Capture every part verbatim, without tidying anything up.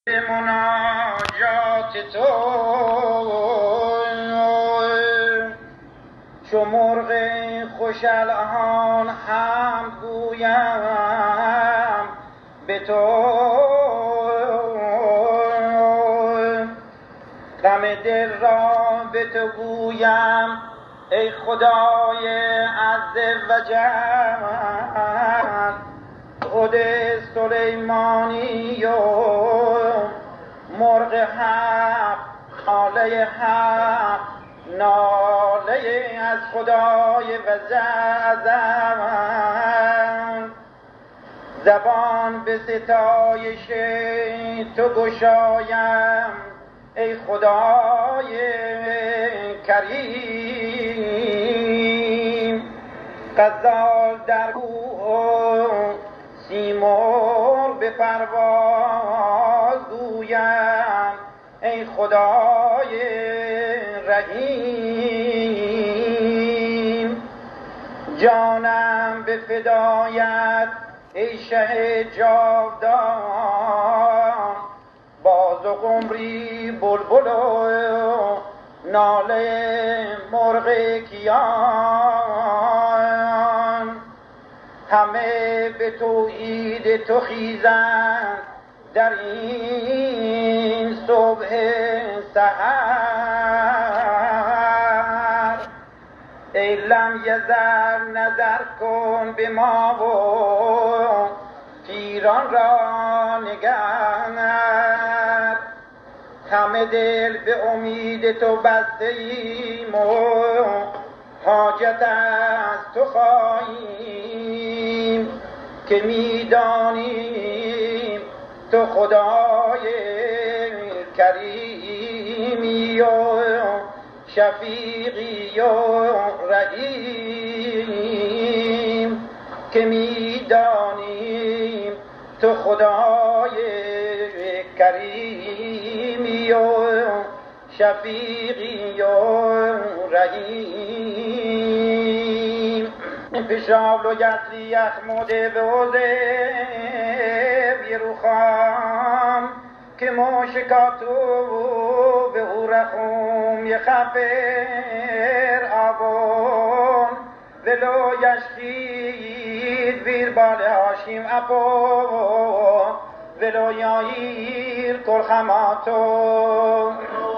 مناجات تو چو مرغ خوش الحان حمد گویم به تو، غم دل را به تو گویم ای خدای عز و جل. خود سلیمانی و مرغ حق، ناله حق، ناله از خدای وزعزم. زبان به ستایش تو گشایم ای خدای کریم. غزال در کوه سیمرغ به پرواز گویم ای خدای رحیم. جانم به فدایت ای شه جاودان، باز و قمری بلبل و ناله مرغ کیان. همه به توحید تو خیزند در این صبح سحر. ای لم یزل نظر کن به ما و پیران را نگر. همه دل به امید تو بسته ایم و حاجت از تو خواهیم که میدانیم تو خدای کریمی و شفیقی و رحیم. که میدانیم تو خدای کریمی و شفیقی و رحیم. پیشاب و گسلی یخموده به حوزه بیروخام که موشکاتو به او رخوم یه خفر آبون ولو یشکید ویر بال هاشیم اپو ولو یایر کل خماتو.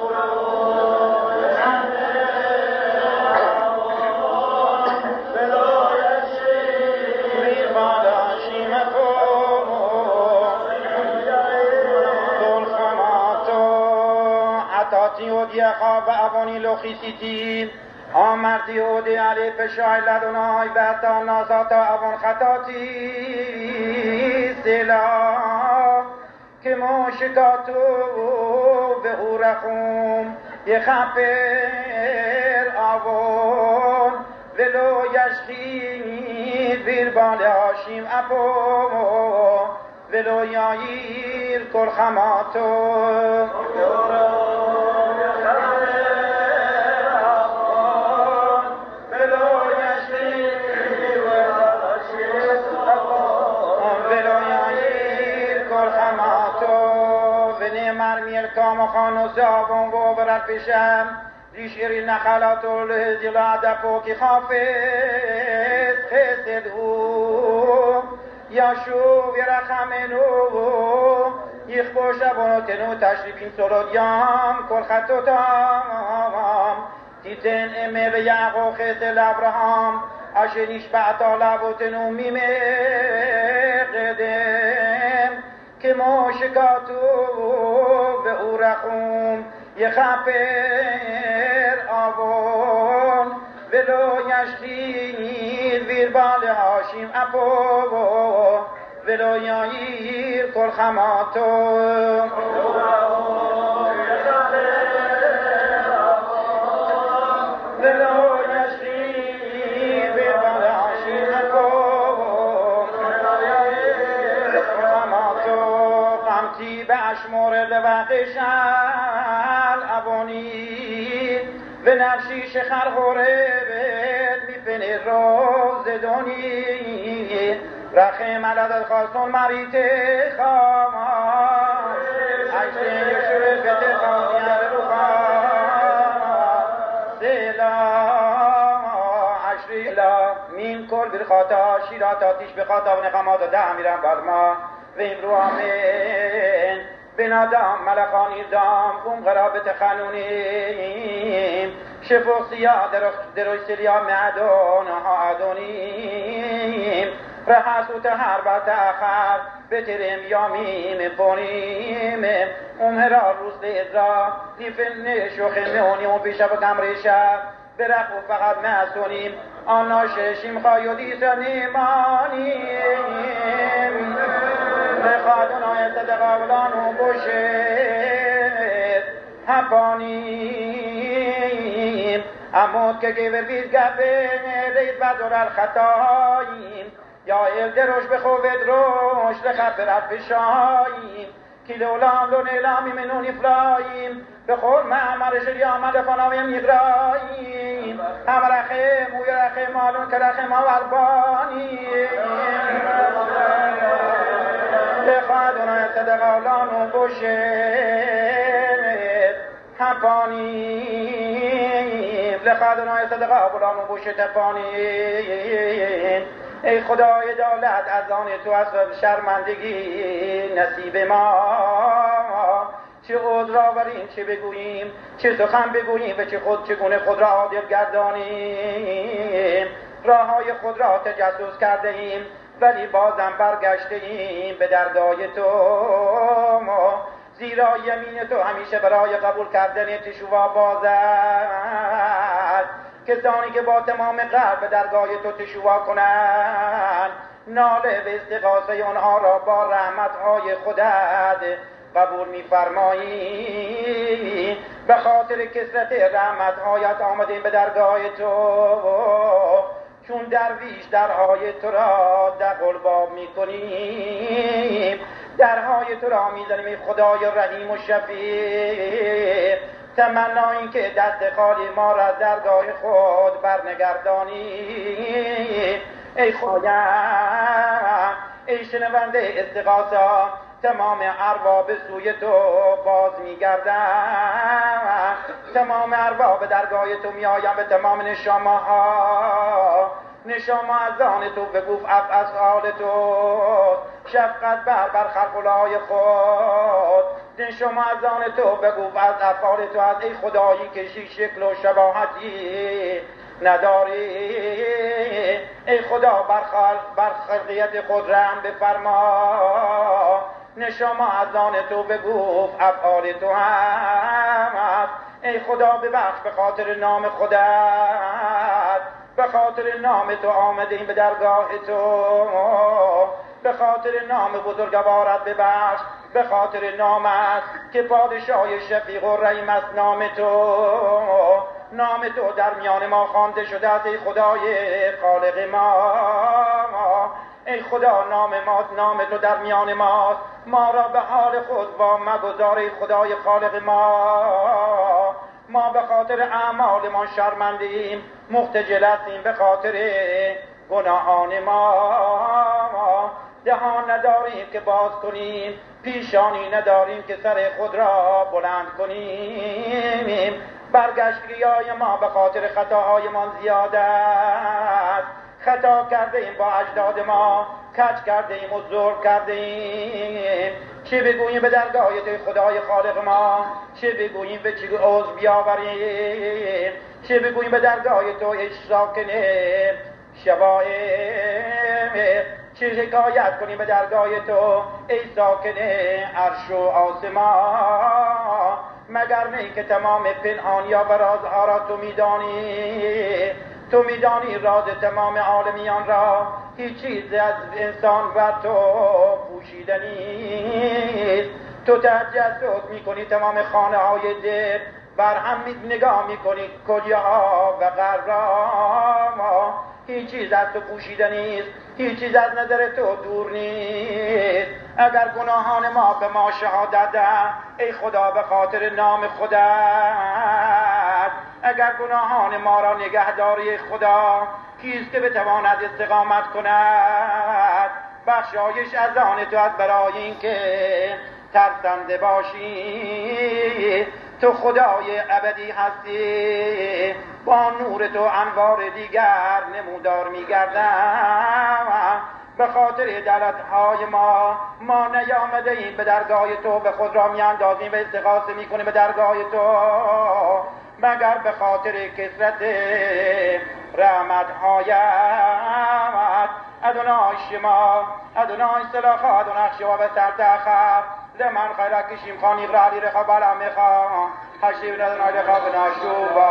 دیودی خواب اوانی لخیسیتی آمردی اودی علی پشای لدونای بهتا نازاتا اوان خطاتی سلا که موشکاتو به او رخوم یه خفر آوان ولو یشخید بیر بال هاشیم اپو ولو یایر کل خماتو. کام خانو سابون و برد پیشم ریشیری نخلات و لحظی لعدفو که خافت خسد او یا شو یرخمنو یخ باشه بانو تنو تشریبین سرودیام کل خطو تام تیتن امه به یعقو خسد لبرهام اشنیش بعتا لبو تنو میمه قدم که موشکاتو به او رخوم یه خفر آوان ولو یشخید ویر بال هاشیم اپو ولو یایر کل خماتو. مورد وقتشن ابونی و نفشیش خرخوره بید میپنه روز دونی رخم علد خواستون مریت خواما عشق یشوع فتخانی روخا سلام عشری لا من کل برخاتا شیرات آتیش بخاتا و نقمات و ده میرم برما و امرو آمین بنادام ملکانی دام قوم غرابت خانونیم شفوخسیا دروی سلیا معدون ها ادونیم رحسوت هر بات آخر بترم یامیم پونیم امهرا روز ازرا لیفن شوخ میونیم پیش و کمری شب برخو فقط معصونیم آنا ششیم خایودی سنیمانیم بخادون های صدقاولان و بوشت هپانیم امود که گیور بیز گفه رید بدور الخطاییم یا ال دروش بخوید روش لخبرت بشاییم کیلولام لون اعلامی منون افراییم بخور معمر شری آمد فناویم یقراییم همه رخیم و رخیم مالون که رخیم آوربانیم بخوادون صدقالان و بوشت هپانیم لخوادون صدقالان و بوشت هپانیم ای خدای دولت از آن تو از شرمندگی نصیب ما چه عذر آوریم چه بگوییم چه سخن بگوییم و چه خود چگونه خود را عادل گردانیم راه های خود را تجسس کرده ایم ولی بازم برگشته ایم به درگاه تو زیرا یمین تو همیشه برای قبول کردن تشووا باز است کسانی که با تمام قلب به درگاه تو تشووا کنند ناله به استغاثه آنها را با رحمت‌های خودت قبول می‌فرمایی به خاطر کثرت رحمت‌هایت آمدیم به درگاه تو چون درویش درهای تو را دقل باب می‌کنیم درهای تو را می‌زنیم ای خدای رحیم و شفیع تمنا این که دست خالی ما را از درگاه خود برنگردانی ای خدایم ای شنونده استغاثه تمام ارباب سوی تو باز میگردن تمام ارباب درگاه تو میآیم به تمام نشامه‌ها نشامه از آن تو بگوف افعال حال تو شفقت بر بر خلق‌الای خود نشامه از آن تو بگوف از افعال تو از ای خدایی که شکل و شباهتی نداری ای خدا بر خلق بر خلقیت خود رحم بفرما نشامه از آن تو بگوف افعال تو هم است ای خدا ببخش به خاطر نام خودت به خاطر نام تو آمدیم به درگاه تو به خاطر نام بزرگوارت ببخش به خاطر نام است که پادشاه شفیق و رحیم است نام تو نام تو در میان ما خوانده شده است ای خدای خالق ما ای خدا نام ما نام تو در میان ماست ما را به حال خود وا مگذار ای خدای خالق ما ما به خاطر اعمالمان شرمندیم مختجل هستیم به خاطر گناهان ما دهان نداریم که باز کنیم پیشانی نداریم که سر خود را بلند کنیم برگشتگی‌های ما به خاطر خطاهایمان زیاد است خطا کرده ایم با اجداد ما کج کرده ایم و ظلم کرده ایم چه بگوییم به درگاه تو خدای خالق ما چه بگوییم به چه عذر بیاوریم چه بگوییم به درگاه تو ای ساکن شبائم چه حکایت کنیم به درگاه تو ای ساکن عرش و آسمان مگر نه که تمام پنهانیا و رازها را تو میدانی تو میدانی راز تمام عالمیان را هیچ چیز از انسان و تو پوشیده نیست تو تجسس میکنی تمام خانه های دل بر هم نگاه میکنی کجاها و غرام هیچ چیز از تو پوشیده نیست هیچ چیز از نظر تو دور نیست اگر گناهان ما به ما شهادت ده ای خدا به خاطر نام خودت اگر گناهان ما را نگهداری خدا کیست که بتواند استقامت کند بخشایش از آن تو از برای این که ترسنده باشی، تو خدای ابدی هستی، با نور تو انوار دیگر نمودار میگردم. به خاطر دلتهای ما ما نیامده ایم به درگاه تو، به خود را میاندازیم و استغاثه میکنیم به درگاه تو، مگر به خاطر کثرت رحمتهایت. ادونای شما ادونای سلاخ ادونای شما به سرتخر لمن خیرک کشیم خانی غرالی رخا بلا میخوا حشیب ندونای رخا بناشوبا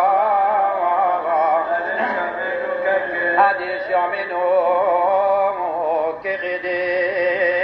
حدیث یامینو که قده